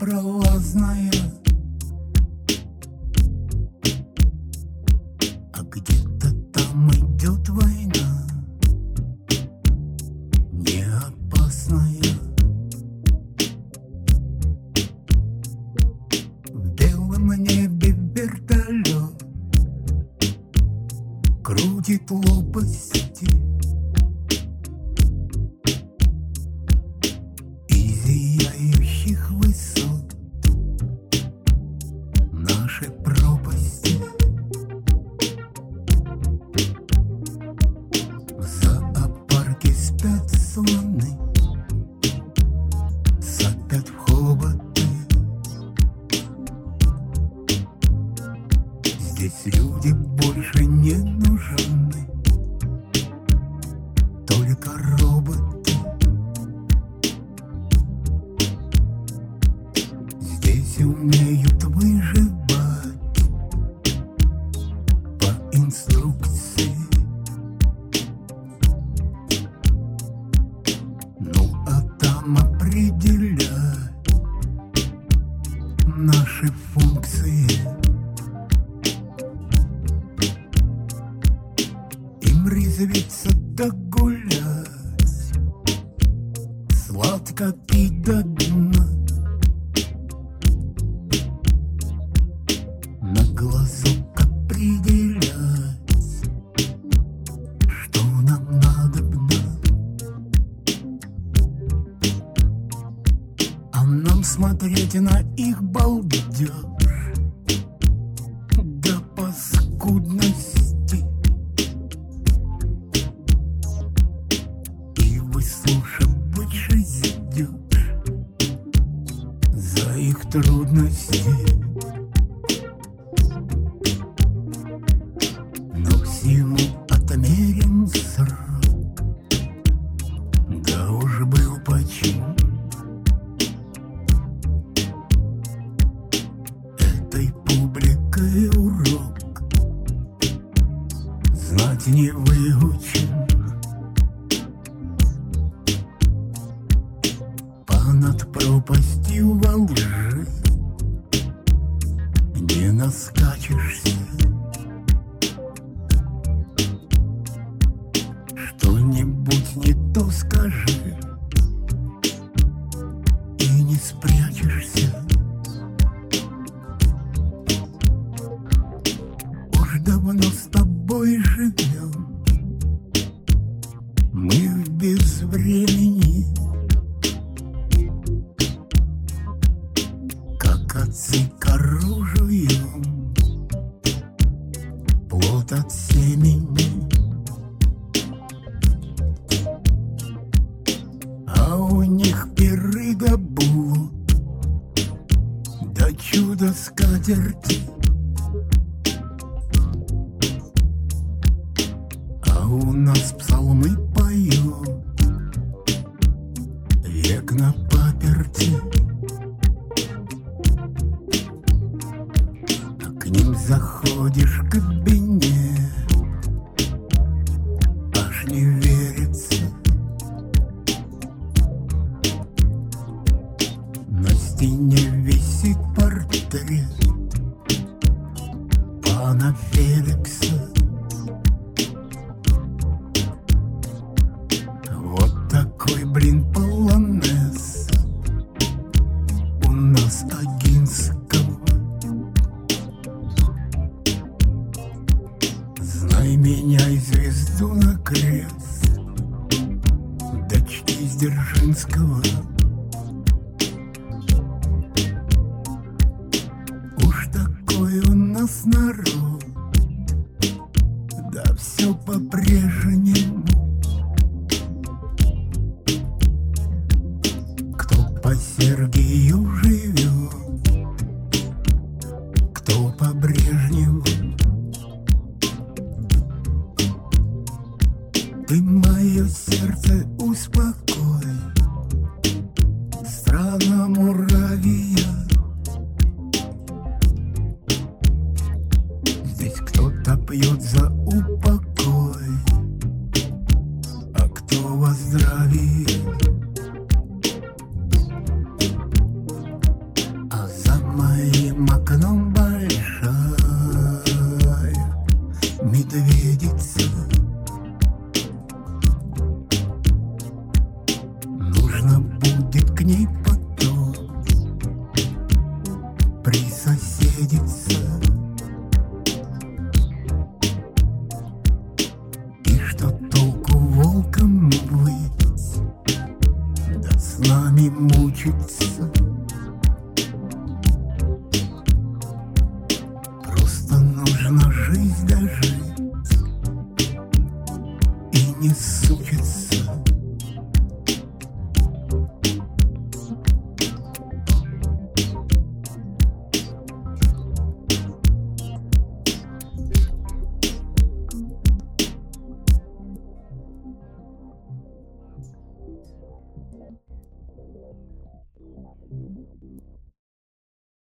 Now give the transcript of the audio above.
непролазная, а где-то там идет война, не опасная. В белом небе вертолет крутит лопасти, зияющих высот наши пропасти. В зоопарке спят слоны, сопят в хоботы. Здесь люди больше не нужны, только роботы. Здесь умеют выживать по инструкции. Ну а там определять наши функции. Им резвиться да гулять, сладко пить до дна, на глазок определять, что нам надобно. А нам смотреть на их балдеж до паскудности и выслушивать ждешь за их трудности. Но всему отмерен срок, да уж был почин. Этой публикой урок знать не выучен. Понад пропастью во лжи не наскачешься. Что-нибудь не то скажи и не спрячешься. Уж давно с тобой живем мы в безвремени, как отцы к оружию, плод от семени. А у них пиры да блуд, да чудо скатерти. А у нас псалмы поют век на паперти. А к ним заходишь в кабинет, аж не верится. На стене висит портрет пана Феликса. Вот такой, блин, полонез у нас Огинского. Знай меня и звезду на крест, дочки из Дзержинского. Уж такой у нас народ, да все по-прежнему. Кто по Сергию живет, кто по Брежневу. Ты мое сердце успокой, страна Муравия. Здесь кто-то пьет за упокой, а кто во здравии. присоседиться, и что толку волком быть, да с нами мучиться. Просто нужно жизнь дожить и не сучиться.